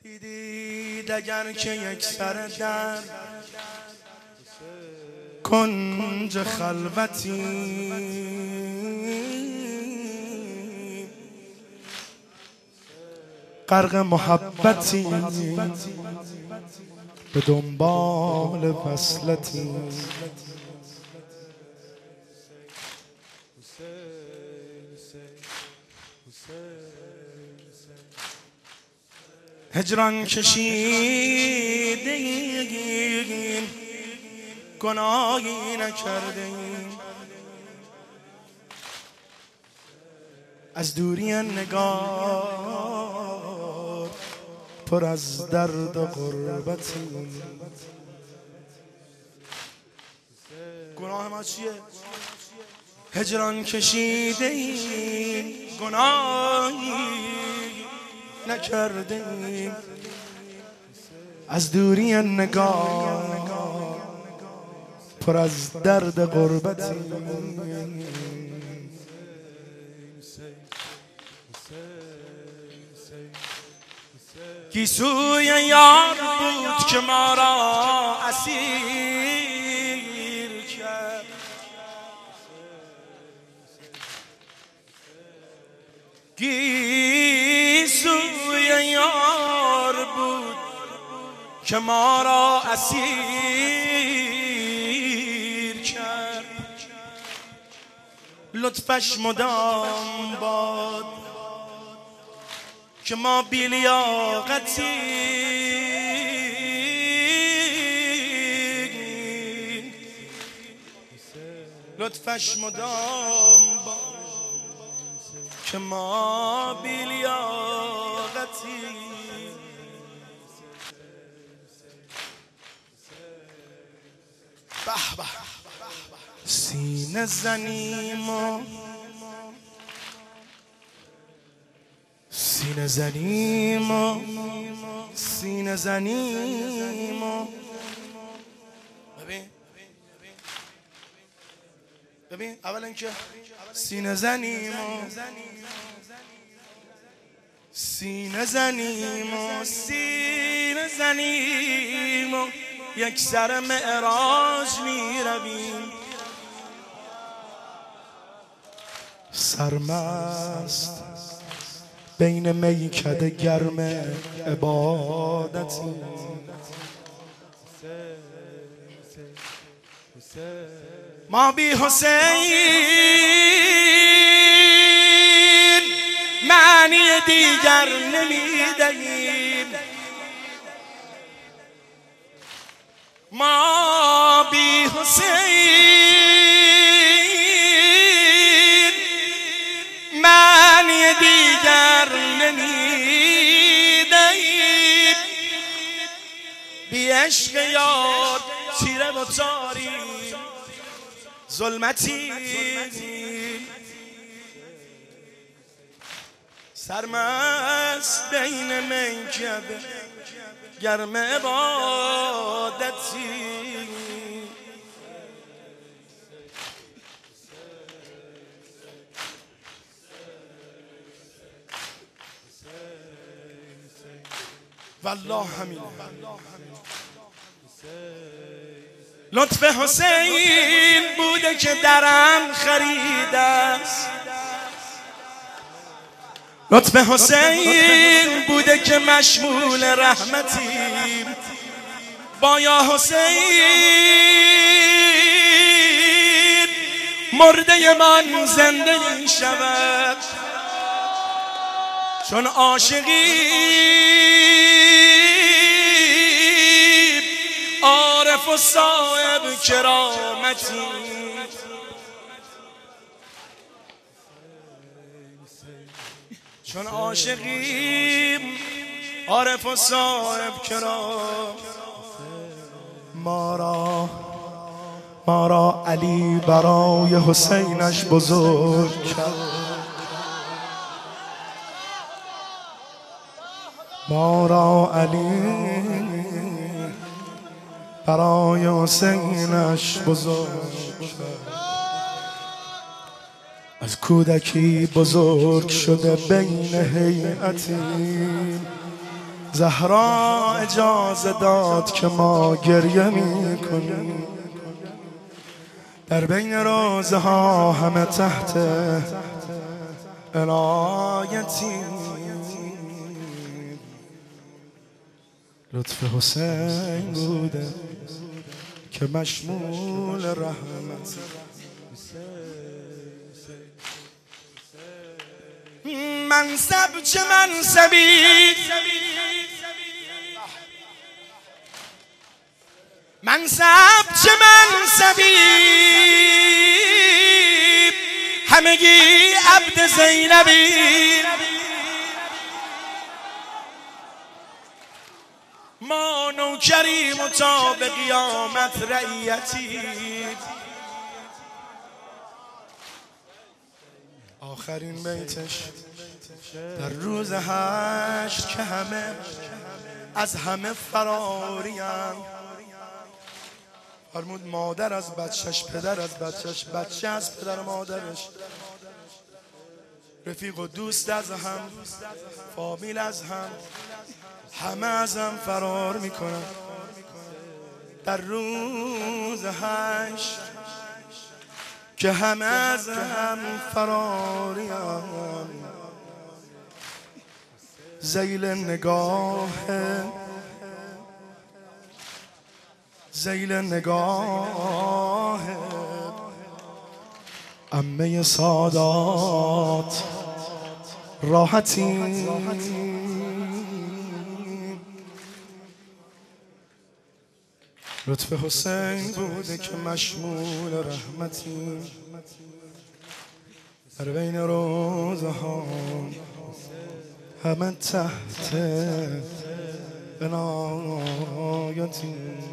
دیدید اگر که یک سر در کنج خلوتی غرق محبتی به دنبال وصلتی هجران کشیدیم گناهی نکردیم از دوری نگار پر از درد و غربتی. گناه ما چیه؟ هجران کشیدیم گناهی نکردیم از دوری نگاه پر از درد غربتی. گیسوی یار بود که ما را اسیر کرد گیسوی یار بود که ما را اسیر کرد لطفش مدام باد که ما بی‌لیاقتی لطفش مدام باد که ما بی‌لیاقتی. به به سینه زنیم و سینه زنیم و سینه زنیم و ببین اولا که سینه زنیم و سینه زنیم و سینه زنیم و یک سر معراج می رویم سرمست بین میکده گرم عبادتی. ما بی حسین معنی دیگر نمیدهیم ما بی حسین معنی دیگر نمیدهیم بی عشق یار تیره و تاری ظلمتی سرمست بین میکده گرم عبادتی. والله همینه لطف حسین بوده که درم خریده است لطف حسین بوده که مشمول رحمتیم با یا حسین مرده من زنده می شود چون عاشقی عارف و صاحب کرامتی چون عاشقیم عارف و صاحب کرام. ما را علی برای حسینش بزرگ کرد ما را علی برای حسینش بزرگ کرد از کودکی بزرگ شده بین هیئتی زهرا اجازه داد که ما گریه میکنیم، در بین روزه ها همه تحت عنایتی. لطف حسین بوده که مشمول رحمت. منصب چه منصبی، منصب چه منصبی، همگی عبد زینبی. ما نوکریم و تا به قیامت رعیتی. آخرین بیتش در روز حشر که همه از همه فراریم، فرمود مادر از بچهش، پدر از بچهش، بچه از پدر مادرش، رفیق و دوست از هم، فامیل از هم، همه از هم فرار میکنن. در روز حشر که همه از هم فراریم، ذیل نگاه، ذیل نگاه عمه سادات راحتی. لطف حسین بوده که مشمول رحمتی، در بین روزه ها همه تحت عنایتی.